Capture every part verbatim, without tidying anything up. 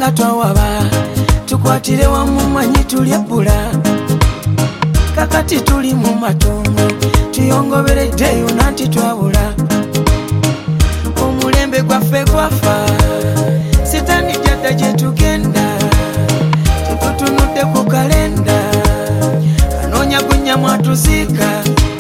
nga twawaba tukwatire wamu manyi tulyebula kakati tuli mu matongo tuyongobereddeyo nanti twabula omulembe gwaffe gwafa sitani jadda gye tugenda tukutunudde ku kalenda kanoonya gunya mwatuziika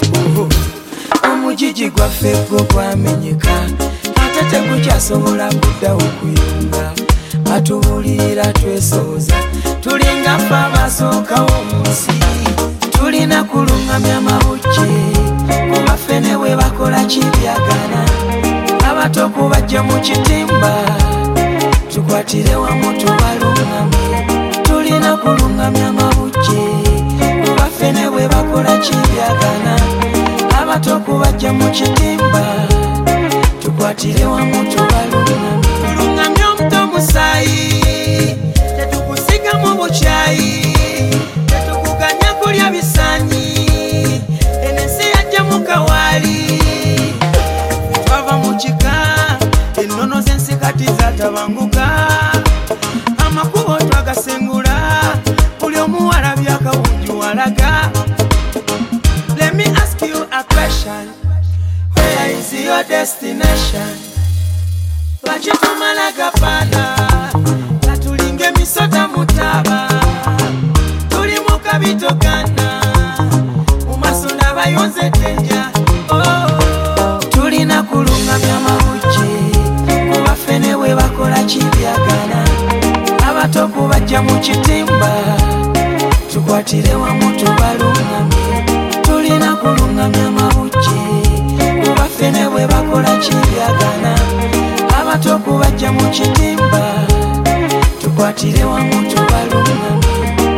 omujiji gwaffe gwo gwamenyeka ate tegukyasobola kuddawo kuyunga batubuulirira twesooza tulinga ffe abasookawo mu nsi tulina kulungamya mabuki kuba ffene we bakola kibyagana abato kubajja mu kitimba tukwatire wamu tubalungamye tulina kulungamya mabuki kuba ffene we bakola kibyagana abato kubajja mu kitimba tukwatire wamu tubalungamye tulungamye omuto musaayi tetukusiga mu bukyayi tetukuganya kulya bisanyi enensi yajja mu kawaali twava mu kika ennono z'ensi kati zatabanguka amakubo twagasengula buli omuwala byakawunju walaga. Let me ask you a question, where is your destination? Lwaki tumala gapana katulinga emisota mutaba tuli mu kabitogana mu maaso n'abayonze tenja oh. Tulina kulungamya mabuki kuba ffene we bakola kibyagana abato kubajja mu kitimba tukwatire wamu tubalungamye tulina kulungamya mabuki kuba ffene we bakola kibyagana abato kubajja mu kitimba tukwatire wamu tubalungamye.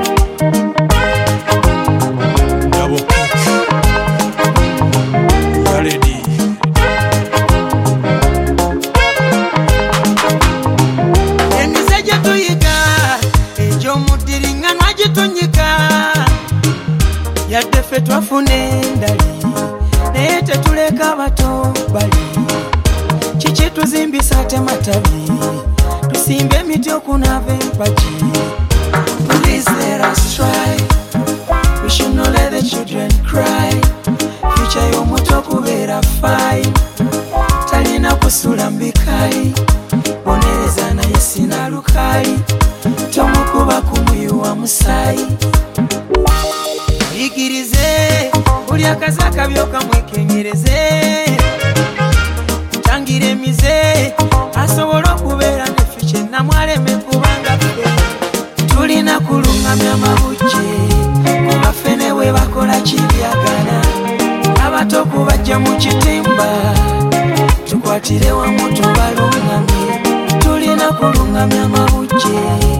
Emize gye tuyiga egy'omuddiringanwa gitunyika yadde ffe twafuna endali naye tetuleka bato bali kiki tuzimbisa ate matabi tusimbe emiti okunaava empagi. Please let us try, we should not let the children cry. Future y'omuto kubeera fine talina kusula mbikayi bonereza naye sina lukali tomukuba kumuyuwa musaayi yigirize buli akazi akabyoka mwekenyereze tangira emize asobola okubeera neffe kyennamwaleme kubanga ffe tulina kulungamya mabuki kuba ffene we bakola kibyagana abato kubajja mu kitimba tukwatire wamu tubalungamye tulina kulungamya mabuki